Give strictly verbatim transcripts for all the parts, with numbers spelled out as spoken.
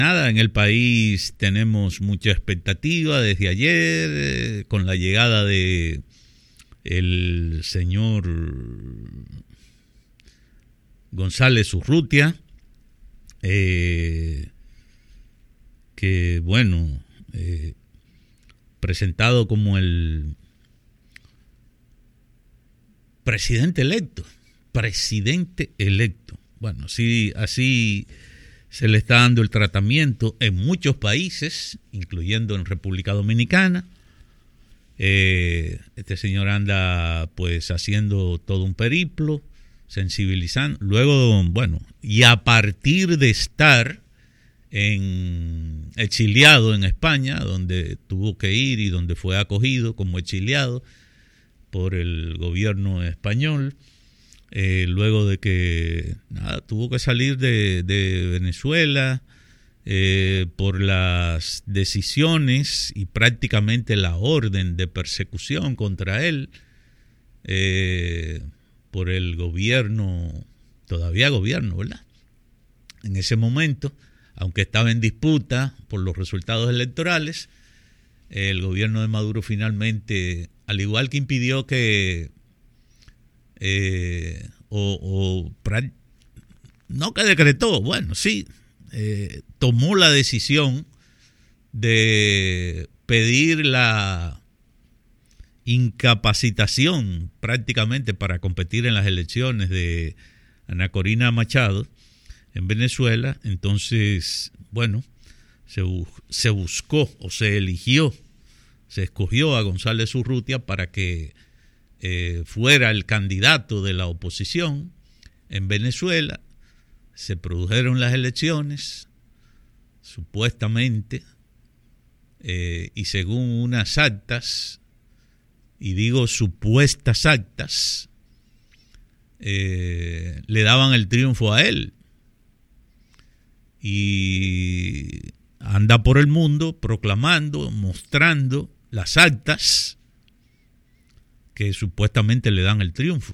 Nada, en el país tenemos mucha expectativa desde ayer eh, con la llegada de el señor González Urrutia, eh, que bueno, eh, presentado como el presidente electo, presidente electo. Bueno, sí, así se le está dando el tratamiento en muchos países, incluyendo en República Dominicana. Eh, este señor anda pues haciendo todo un periplo, sensibilizando. Luego, bueno, y a partir de estar en exiliado en España, donde tuvo que ir y donde fue acogido como exiliado por el gobierno español, Eh, luego de que nada, tuvo que salir de, de Venezuela eh, por las decisiones y prácticamente la orden de persecución contra él eh, por el gobierno, todavía gobierno, ¿verdad? En ese momento, aunque estaba en disputa por los resultados electorales, el gobierno de Maduro finalmente, al igual que impidió que Eh, o, o no que decretó, bueno, sí, eh, tomó la decisión de pedir la incapacitación prácticamente para competir en las elecciones de Ana Corina Machado en Venezuela. Entonces, bueno, se, se buscó o se eligió, se escogió a González Urrutia para que Eh, fuera el candidato de la oposición en Venezuela. Se produjeron las elecciones, supuestamente, eh, y según unas actas, y digo supuestas actas, eh, le daban el triunfo a él. Y anda por el mundo proclamando, mostrando las actas que supuestamente le dan el triunfo.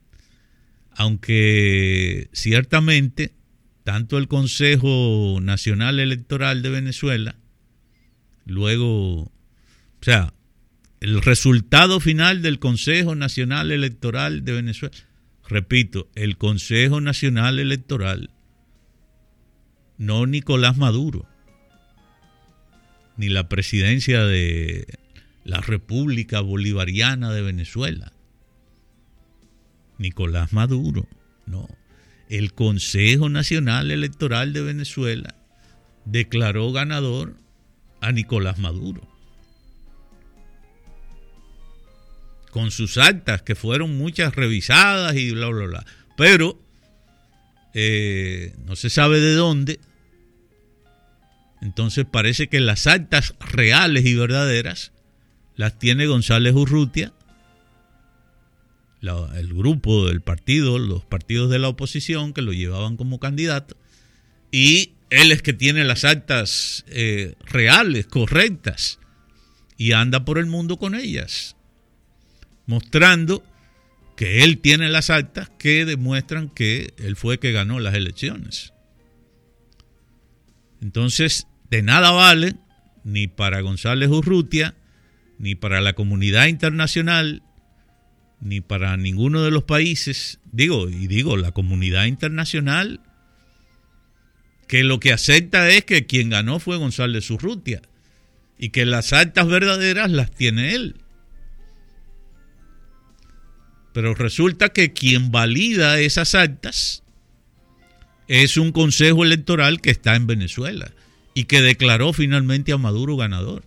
Aunque ciertamente tanto el Consejo Nacional Electoral de Venezuela, luego, o sea, el resultado final del Consejo Nacional Electoral de Venezuela, repito, el Consejo Nacional Electoral, no Nicolás Maduro, ni la presidencia de la República Bolivariana de Venezuela, Nicolás Maduro, no. El Consejo Nacional Electoral de Venezuela declaró ganador a Nicolás Maduro, con sus actas, que fueron muchas revisadas y bla, bla, bla. Pero eh, no se sabe de dónde. Entonces parece que las actas reales y verdaderas las tiene González Urrutia, la, el grupo del partido, los partidos de la oposición que lo llevaban como candidato, y él es que tiene las actas eh, reales, correctas, y anda por el mundo con ellas, mostrando que él tiene las actas que demuestran que él fue que ganó las elecciones. Entonces, de nada vale, ni para González Urrutia, ni para la comunidad internacional, ni para ninguno de los países, digo, y digo, la comunidad internacional, que lo que acepta es que quien ganó fue González Urrutia, y que las actas verdaderas las tiene él. Pero resulta que quien valida esas actas es un consejo electoral que está en Venezuela y que declaró finalmente a Maduro ganador.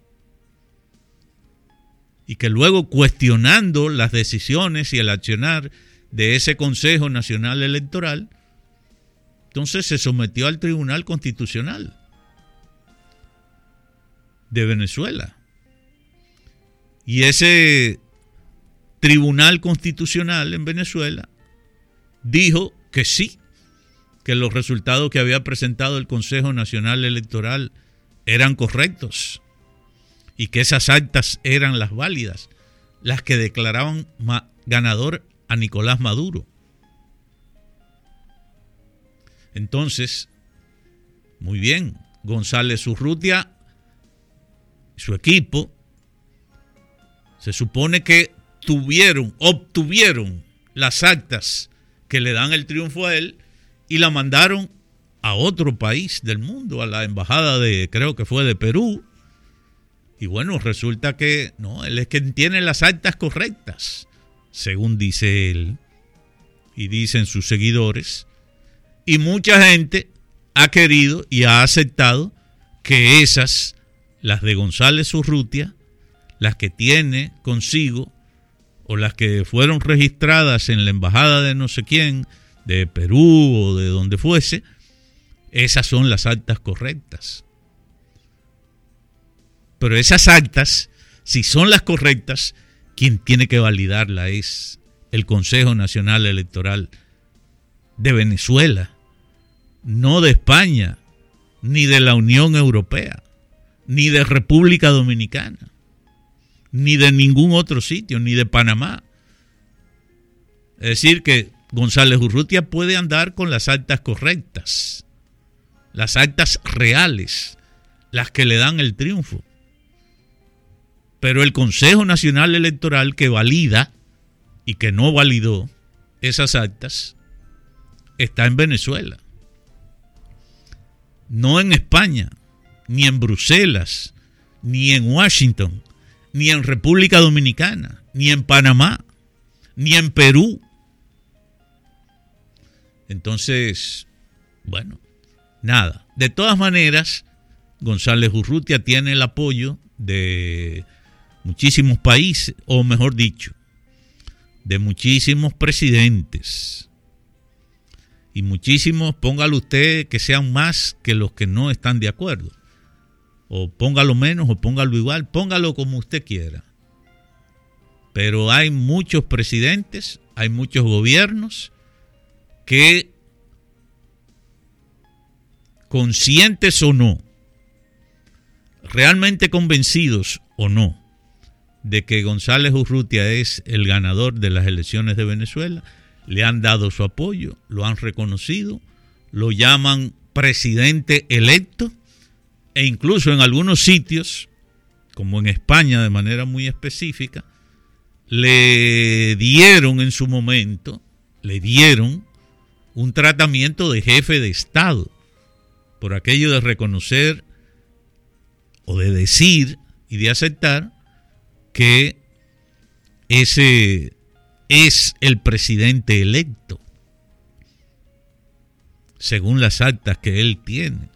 Y que luego, cuestionando las decisiones y el accionar de ese Consejo Nacional Electoral, entonces se sometió al Tribunal Constitucional de Venezuela. Y ese Tribunal Constitucional en Venezuela dijo que sí, que los resultados que había presentado el Consejo Nacional Electoral eran correctos y que esas actas eran las válidas, las que declaraban ma- ganador a Nicolás Maduro. Entonces, Muy bien, González Urrutia, su equipo, se supone que tuvieron, obtuvieron las actas que le dan el triunfo a él y la mandaron a otro país del mundo, a la embajada de, creo que fue de Perú. Y bueno, resulta que no, él es quien tiene las actas correctas, según dice él y dicen sus seguidores. Y mucha gente ha querido y ha aceptado que esas, las de González Urrutia, las que tiene consigo o las que fueron registradas en la embajada de no sé quién, de Perú o de donde fuese, esas son las actas correctas. Pero esas actas, si son las correctas, quien tiene que validarla es el Consejo Nacional Electoral de Venezuela, no de España, ni de la Unión Europea, ni de República Dominicana, ni de ningún otro sitio, ni de Panamá. Es decir, que González Urrutia puede andar con las actas correctas, las actas reales, las que le dan el triunfo. Pero el Consejo Nacional Electoral que valida y que no validó esas actas está en Venezuela. No en España, ni en Bruselas, ni en Washington, ni en República Dominicana, ni en Panamá, ni en Perú. Entonces, bueno, nada. De todas maneras, González Urrutia tiene el apoyo de muchísimos países, o mejor dicho, de muchísimos presidentes. Y muchísimos, póngalo usted, que sean más que los que no están de acuerdo. O póngalo menos, o póngalo igual, póngalo como usted quiera. Pero hay muchos presidentes, hay muchos gobiernos que, conscientes o no, realmente convencidos o no, de que González Urrutia es el ganador de las elecciones de Venezuela, le han dado su apoyo, lo han reconocido, lo llaman presidente electo, e incluso en algunos sitios, como en España de manera muy específica, le dieron en su momento, le dieron un tratamiento de jefe de Estado, por aquello de reconocer o de decir y de aceptar que ese es el presidente electo, según las actas que él tiene,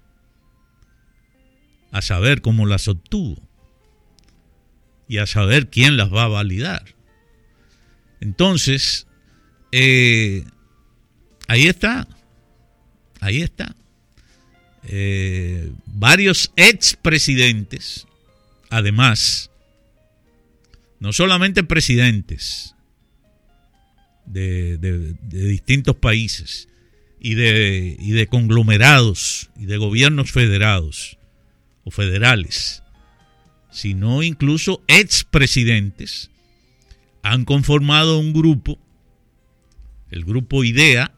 a saber cómo las obtuvo y a saber quién las va a validar. Entonces, eh, ahí está, ahí está. Eh, varios expresidentes, además, no solamente presidentes de, de, de distintos países y de, y de conglomerados y de gobiernos federados o federales, sino incluso expresidentes, han conformado un grupo, el grupo IDEA,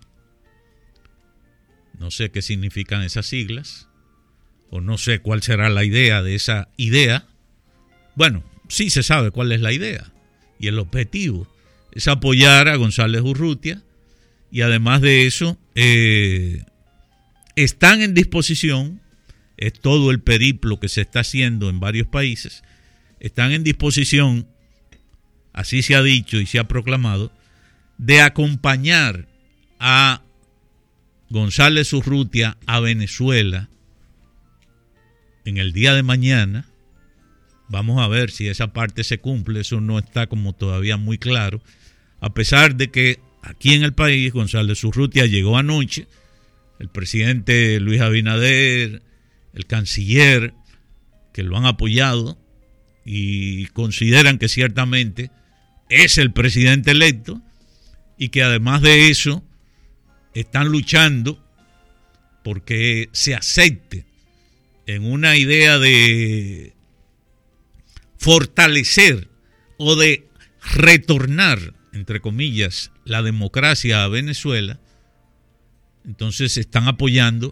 no sé qué significan esas siglas, o no sé cuál será la idea de esa idea. Bueno, sí se sabe cuál es la idea, y el objetivo es apoyar a González Urrutia, y además de eso, eh, están en disposición, es todo el periplo que se está haciendo en varios países, están en disposición, así se ha dicho y se ha proclamado, de acompañar a González Urrutia a Venezuela en el día de mañana. Vamos a ver si esa parte se cumple, eso no está como todavía muy claro, a pesar de que aquí en el país González Urrutia llegó anoche, el presidente Luis Abinader, el canciller, que lo han apoyado y consideran que ciertamente es el presidente electo, y que además de eso están luchando porque se acepte en una idea de fortalecer o de retornar, entre comillas, la democracia a Venezuela. Entonces están apoyando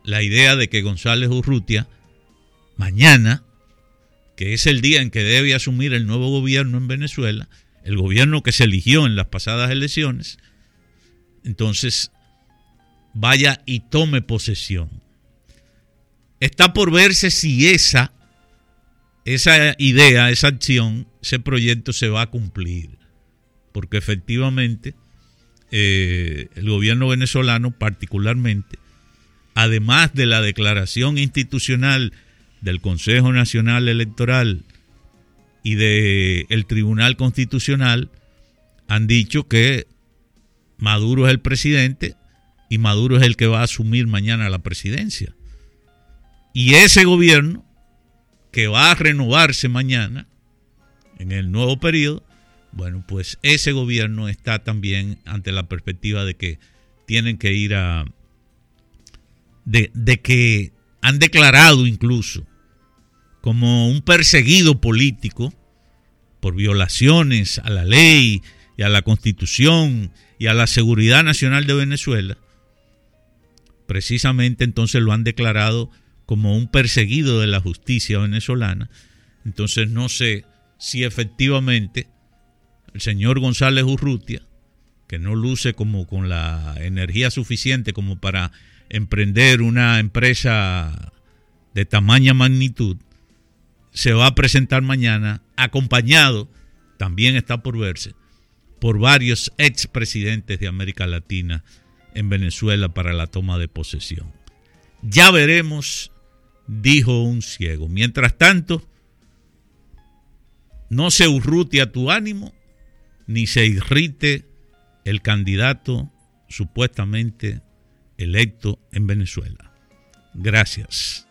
la idea de que González Urrutia mañana, que es el día en que debe asumir el nuevo gobierno en Venezuela, el gobierno que se eligió en las pasadas elecciones, entonces vaya y tome posesión. Está por verse si esa, esa idea, esa acción, ese proyecto se va a cumplir, porque efectivamente eh, el gobierno venezolano particularmente, además de la declaración institucional del Consejo Nacional Electoral y del Tribunal Constitucional, han dicho que Maduro es el presidente y Maduro es el que va a asumir mañana la presidencia. Y ese gobierno, que va a renovarse mañana en el nuevo periodo, bueno, pues ese gobierno está también ante la perspectiva de que tienen que ir a... de, de que han declarado incluso como un perseguido político por violaciones a la ley y a la Constitución y a la seguridad nacional de Venezuela. Precisamente entonces lo han declarado como un perseguido de la justicia venezolana. Entonces no sé si efectivamente el señor González Urrutia, que no luce como con la energía suficiente como para emprender una empresa de tamaña magnitud, se va a presentar mañana acompañado, también está por verse, por varios expresidentes de América Latina en Venezuela para la toma de posesión. Ya veremos, dijo un ciego. Mientras tanto, no se urrutia tu ánimo, ni se irrite el candidato supuestamente electo en Venezuela. Gracias.